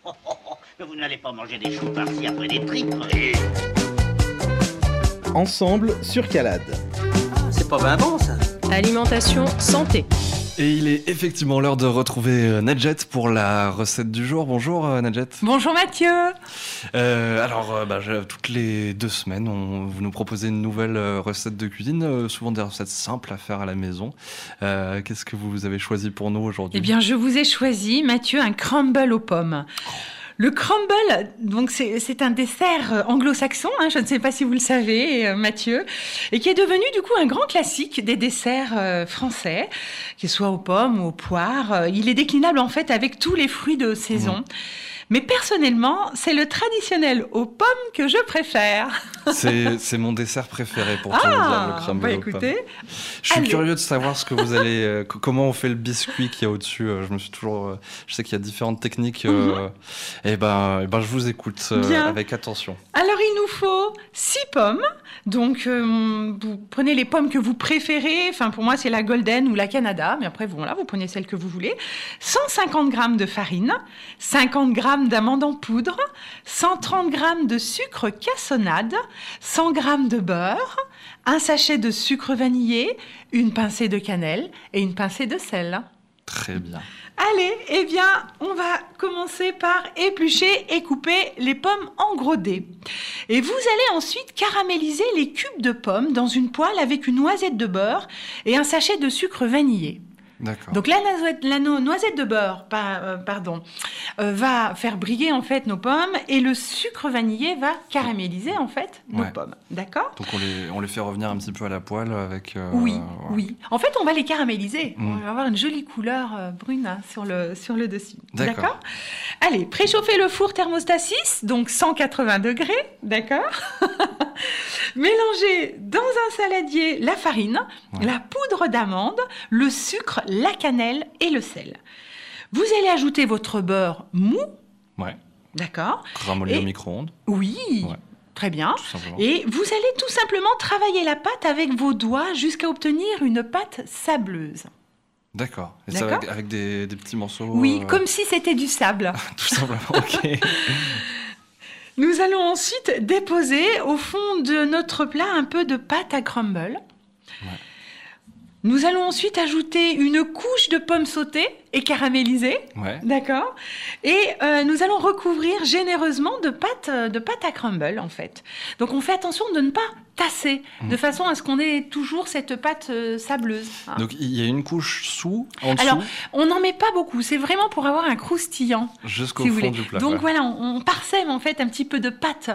Mais vous n'allez pas manger des choux par-ci après des tripes. Ensemble sur Calade. C'est pas bien bon ça. Alimentation santé. Et il est effectivement l'heure de retrouver Nadjet pour la recette du jour. Bonjour Nadjet. Bonjour Mathieu. Toutes les 2 semaines, vous nous proposez une nouvelle recette de cuisine, souvent des recettes simples à faire à la maison. Qu'est-ce que vous avez choisi pour nous aujourd'hui ? Eh bien, je vous ai choisi, Mathieu, un crumble aux pommes. Le crumble, donc c'est un dessert anglo-saxon, je ne sais pas si vous le savez, Mathieu, et qui est devenu du coup un grand classique des desserts français, qu'il soit aux pommes ou aux poires. Il est déclinable en fait avec tous les fruits de saison. Mais personnellement, c'est le traditionnel aux pommes que je préfère. C'est mon dessert préféré pour tout vous dire, le crumble aux pommes. Je suis curieux de savoir ce que vous allez, comment on fait le biscuit qu'il y a au-dessus. Je sais qu'il y a différentes techniques. Je vous écoute avec attention. Alors il nous faut 6 pommes. Donc vous prenez les pommes que vous préférez. Enfin pour moi c'est la Golden ou la Canada, mais après vous prenez celle que vous voulez. 150 g de farine, 50 g d'amandes en poudre, 130 g de sucre cassonade, 100 g de beurre, un sachet de sucre vanillé, une pincée de cannelle et une pincée de sel. Très bien. Allez, on va commencer par éplucher et couper les pommes en gros dés. Et vous allez ensuite caraméliser les cubes de pommes dans une poêle avec une noisette de beurre et un sachet de sucre vanillé. D'accord. Donc la noisette de beurre va faire briller en fait nos pommes et le sucre vanillé va caraméliser en fait nos pommes. D'accord ? Donc on les fait revenir un petit peu à la poêle avec... Oui. En fait, on va les caraméliser. On va avoir une jolie couleur brune sur le dessus. D'accord. Allez, préchauffez le four thermostat 6, donc 180 degrés. D'accord. Mélangez dans un saladier la farine, la poudre d'amande, le sucre, la cannelle et le sel. Vous allez ajouter votre beurre mou. Ouais. D'accord. Ramolli au micro-ondes. Oui. Ouais. Très bien. Tout simplement. Et vous allez tout simplement travailler la pâte avec vos doigts jusqu'à obtenir une pâte sableuse. D'accord. Et ça avec des petits morceaux. Oui, comme si c'était du sable. Tout simplement. Ok. Nous allons ensuite déposer au fond de notre plat un peu de pâte à crumble. Ouais. Nous allons ensuite ajouter une couche de pommes sautées et caramélisées. Ouais. D'accord. Et nous allons recouvrir généreusement de pâte à crumble, en fait. Donc, on fait attention de ne pas tasser, de façon à ce qu'on ait toujours cette pâte sableuse. Donc, il y a une couche en dessous. Alors, on n'en met pas beaucoup. C'est vraiment pour avoir un croustillant. Jusqu'au fond du plat. Donc, voilà, on parsème, en fait, un petit peu de pâte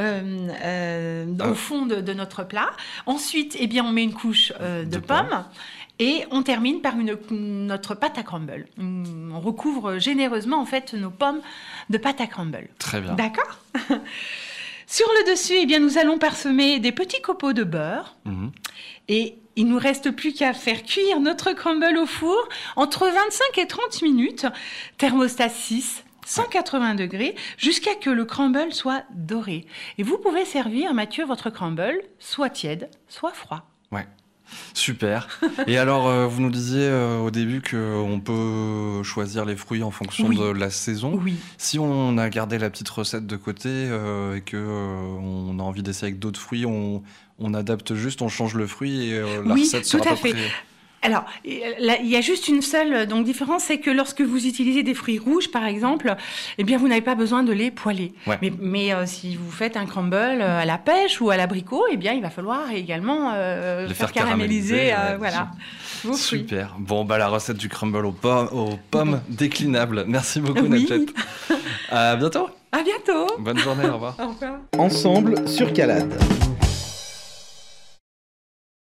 au fond de notre plat. Ensuite, on met une couche de pommes. Et on termine par notre pâte à crumble. On recouvre généreusement, en fait, nos pommes de pâte à crumble. Très bien. D'accord ? Sur le dessus, nous allons parsemer des petits copeaux de beurre. Et il ne nous reste plus qu'à faire cuire notre crumble au four entre 25 et 30 minutes. Thermostat 6, 180 degrés, jusqu'à que le crumble soit doré. Et vous pouvez servir, Mathieu, votre crumble soit tiède, soit froid. Ouais. Super. Et alors, vous nous disiez au début qu'on peut choisir les fruits en fonction de la saison. Oui. Si on a gardé la petite recette de côté et qu'on a envie d'essayer avec d'autres fruits, on adapte juste, on change le fruit et la recette sera à peu près... Alors, il y a juste une seule différence, c'est que lorsque vous utilisez des fruits rouges, par exemple, vous n'avez pas besoin de les poêler. Ouais. Mais si vous faites un crumble à la pêche ou à l'abricot, il va falloir également les faire caraméliser. Vos fruits. Super. Bon, la recette du crumble aux pommes déclinables. Merci beaucoup, Nadjet. À bientôt. À bientôt. Bonne journée, au revoir. Au revoir. Ensemble sur Calade.